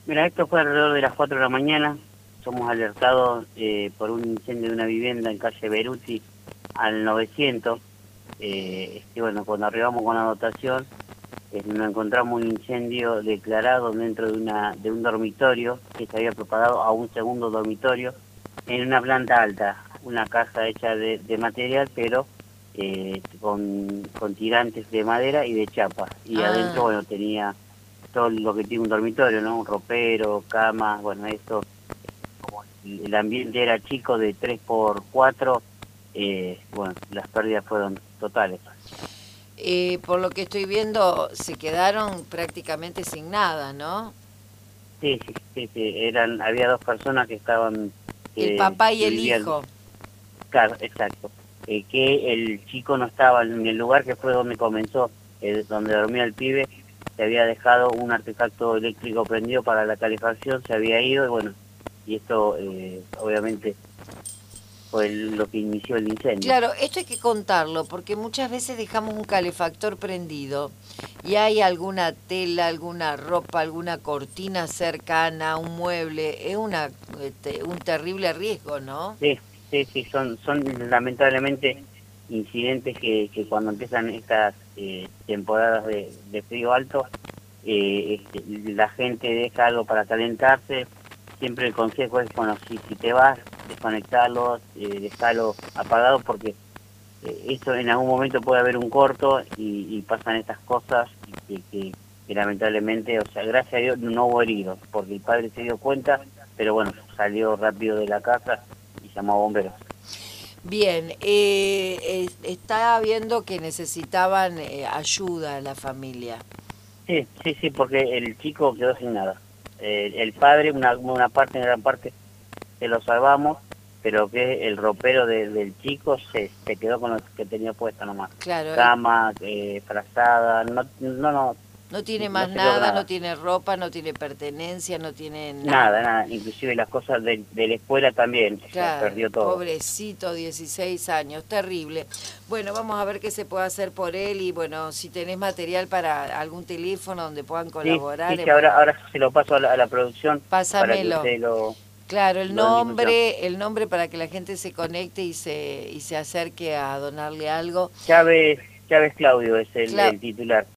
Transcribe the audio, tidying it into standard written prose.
Mira, esto fue alrededor de las 4 de la mañana. Somos alertados por un incendio de una vivienda en calle Beruti al 900. Bueno, cuando arribamos con la dotación, nos encontramos un incendio declarado dentro de un dormitorio que se había propagado a un segundo dormitorio en una planta alta, una casa hecha de material, pero con tirantes de madera y de chapa. Y adentro, Ah, bueno, tenía todo lo que tiene un dormitorio, ¿no? Un ropero, camas, bueno, eso, como el ambiente era chico de 3 por 4, bueno, las pérdidas fueron totales. por lo que estoy viendo, se quedaron prácticamente sin nada, ¿no? Sí, sí, sí, sí, había dos personas que estaban, El papá y que el vivían, hijo. claro, exacto, que el chico no estaba en el lugar que fue donde comenzó, donde dormía el pibe, se había dejado un artefacto eléctrico prendido para la calefacción, se había ido, y bueno, y esto obviamente fue lo que inició el incendio. Claro, esto hay que contarlo porque muchas veces dejamos un calefactor prendido y hay alguna tela, alguna ropa, alguna cortina cercana, un mueble, es un terrible riesgo, ¿no? Sí, sí, sí, son lamentablemente incidentes que cuando empiezan estas temporadas de frío alto, la gente deja algo para calentarse. Siempre el consejo es, bueno, si te vas, desconectarlos, dejarlo apagado, porque eso en algún momento puede haber un corto y pasan estas cosas que lamentablemente, o sea, gracias a Dios no hubo heridos, porque el padre se dio cuenta, pero bueno, salió rápido de la casa y llamó a bomberos. Bien, estaba viendo que necesitaban ayuda a la familia. Sí, sí, sí, porque el chico quedó sin nada. El padre, una parte, una gran parte, se lo salvamos, pero que el ropero del chico se quedó con lo que tenía puesto nomás. Claro, Cama, frazada, no tiene no más se quedó nada, no nada. tiene ropa, no tiene pertenencia, no tiene Nada, nada. nada. Inclusive las cosas de la escuela también, o sea, Claro, perdió todo. pobrecito, 16 años, terrible. Bueno, vamos a ver qué se puede hacer por él y bueno, si tenés material para algún teléfono donde puedan Sí, colaborar, sí, sí, bueno, ahora se lo paso a la producción para que pásamelo. ustedes Claro, lo den difusión. el nombre para que la gente se conecte y se acerque a donarle algo. Chávez Claudio es Cla- el titular.